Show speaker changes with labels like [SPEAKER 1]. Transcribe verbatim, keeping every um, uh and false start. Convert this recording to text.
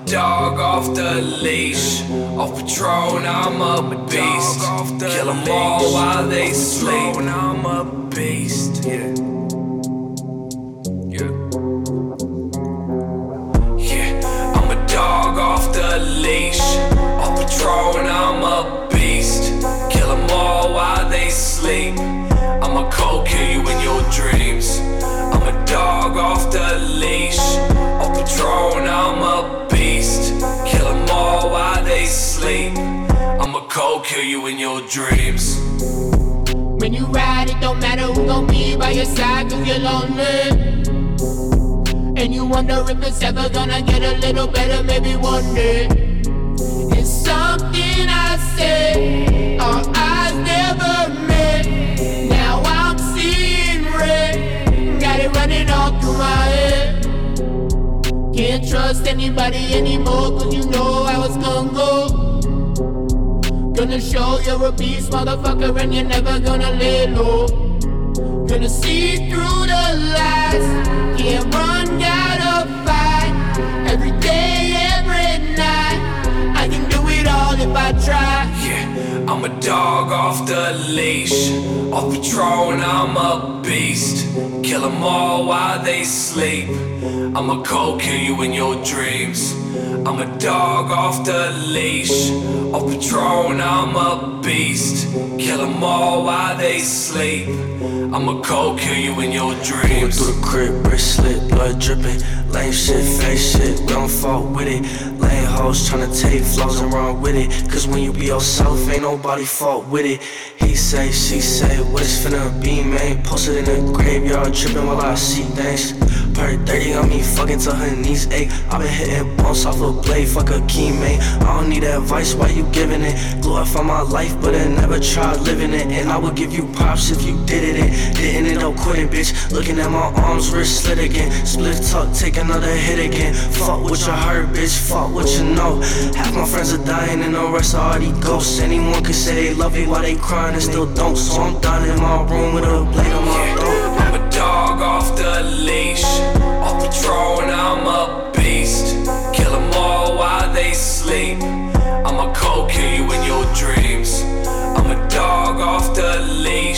[SPEAKER 1] dog off the leash. Off Patron, I'm a beast. Kill them all while they sleep. I'm a beast. Yeah. Yeah. Yeah. I'm a dog off the leash. Off Patron, I'm a beast. Kill them all while they sleep. I'ma cold kill you in your dreams. I'm a dog off the leash. Off Patron, I'm a beast. Kill them all while they sleep. I'ma cold kill you in your dreams.
[SPEAKER 2] When you ride, it don't matter who gon' be by your side, cause you're lonely. And you wonder if it's ever gonna get a little better, maybe one day. It's something I say, our eyes never met. Now I'm seeing red, got it running all through my head. Can't trust anybody anymore, cause you know how it's gonna go. Gonna show you're a beast, motherfucker, and you're never gonna lay low. Gonna see through the lies, can't run, gotta fight. Every day, every night, I can do it all if I try.
[SPEAKER 1] Yeah, I'm a dog off the leash. Off Patron, I'm a beast. Kill them all while they sleep. I'ma cold kill you in your dreams. I'm a dog off the leash. Off Patron, I'm a beast. Kill them all while they sleep. I'ma cold kill you in your dreams.
[SPEAKER 3] Through the crib, bracelet, blood dripping. Lame shit, face shit, we don't fall with it. Lame hoes tryna take flaws and run with it. Cause when you be yourself, ain't nobody fault with it. He say, she say, what it's finna be, man. Posted in the graveyard, tripping while I see things. Per thirty on me, fucking till her knees ache. I been hitting bumps off a blade, fuck a key, man. I don't need advice, why you giving it? Glorify my life, but I never tried living it. And I would give you props if you did it and didn't end up quitting, bitch. Looking at my arms, wrist slit again. Split tuck, take another hit again. Fuck what you heard, bitch, fuck what you know. Half my friends are dying and the rest are already ghosts. Anyone could say they love me while they crying and still don't. So I'm down in my room with a blade on my throat.
[SPEAKER 1] I'm a dog off the leash. Off Patron, I'm a beast. Kill them all while they sleep. I'ma cold kill you in your dreams. I'm a dog off the leash.